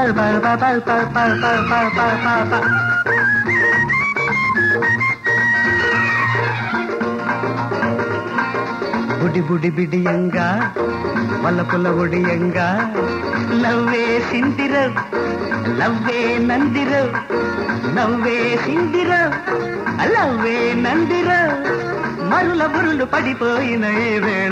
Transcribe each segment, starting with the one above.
బుడి బుడి బిడియంగా వల్లపుల ఒడియంగా నవ్వే సిందిరో లవ్వే నందిరో నవ్వే సిందిరో లవ్వే నందిరో మరుల బురులు పడిపోయిన ఏ వేళ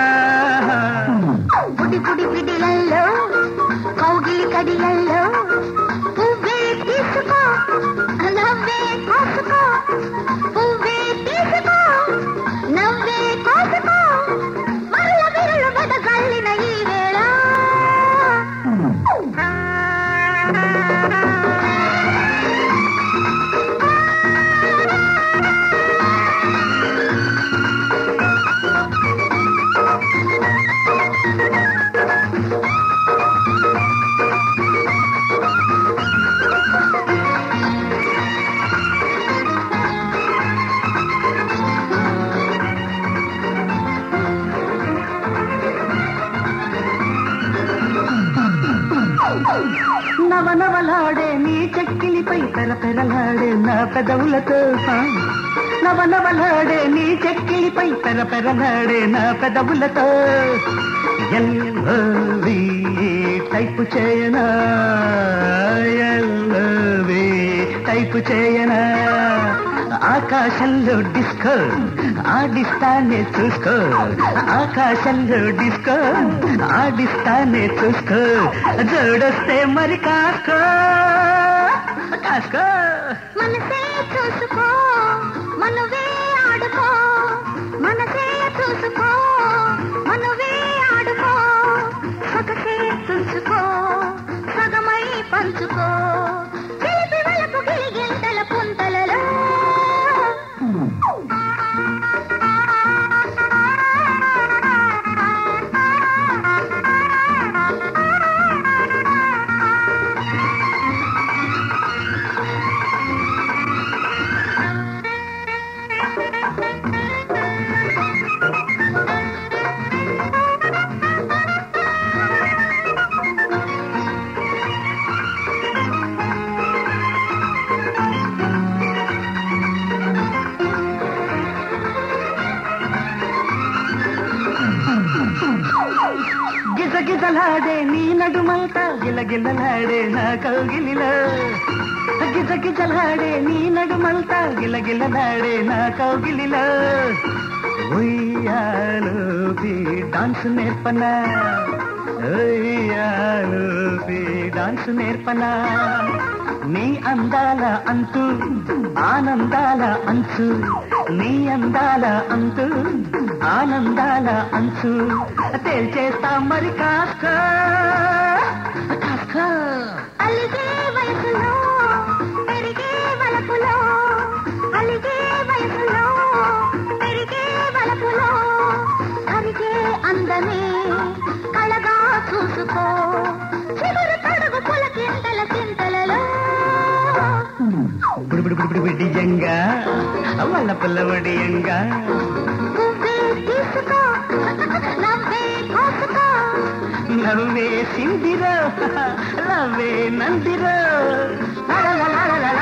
బుడి బుడి బిడిలల్లో కౌగిలి కడిలల్లో పువ్వే తీసుకో నవ్వే కోసుకో పువ్వే తీసుకో నవ్వే కోసుకో మరుల బురులు బదగల్లిన ఈ వేళ నవనవలాడే నీ చెక్కిలిపై పెరపెరలాడే నా పెదవులతో నవనవలాడే నీ చెక్కిలిపై పెరపెరలాడే నా పెదవులతో ఎల్లోవి టైపు చేయనా ఎల్లోవి టైపు చేయనా ఆకాశంలో డిస్కో ఆడిస్తానే చూసుకో ఆకాశంలో డిస్కో ఆడిస్తానే చూసుకో జోడొస్తే మరి కాసుకో కాసుకో మనసే చూసుకో మనవే ఆడుకో మనసే చూసుకో మనవే ఆడుకో సగసే చూసుకో సగమై పంచుకో చిలిపి వలకు గిలిగింతల పుంతలలో గిజగిజలాడే నీ నడుమంతా గిలగిలలాడే నా కౌగిలిలో గిజగిజలాడే నీ నడుమంతా గిలగిలలాడే నా కౌగిలిలో ఉయ్యాలోపి డాన్స్ నేర్పనా ఉయ్యాలోపి డాన్స్ నేర్పనా నీ అందాల అంతు ఆనందాల అంచు నీ అందాల అంతు ఆనందాల అంచు తేల్చేస్తా మరి కాస్కో కాస్కో అలిగే వయసులో పెరిగే వలపులో అలిగే వయసులో పెరిగే వలపులో కరిగే అందమే కళగా చూసుకో చిగురు తడుగు పులకింతల చింతలలో బిడియంగా వల్లపుల్ల వడియంగా పువ్వే తీసుకో నవ్వే కోసుకో నవ్వే సిందిరో లవ్వే నందిరో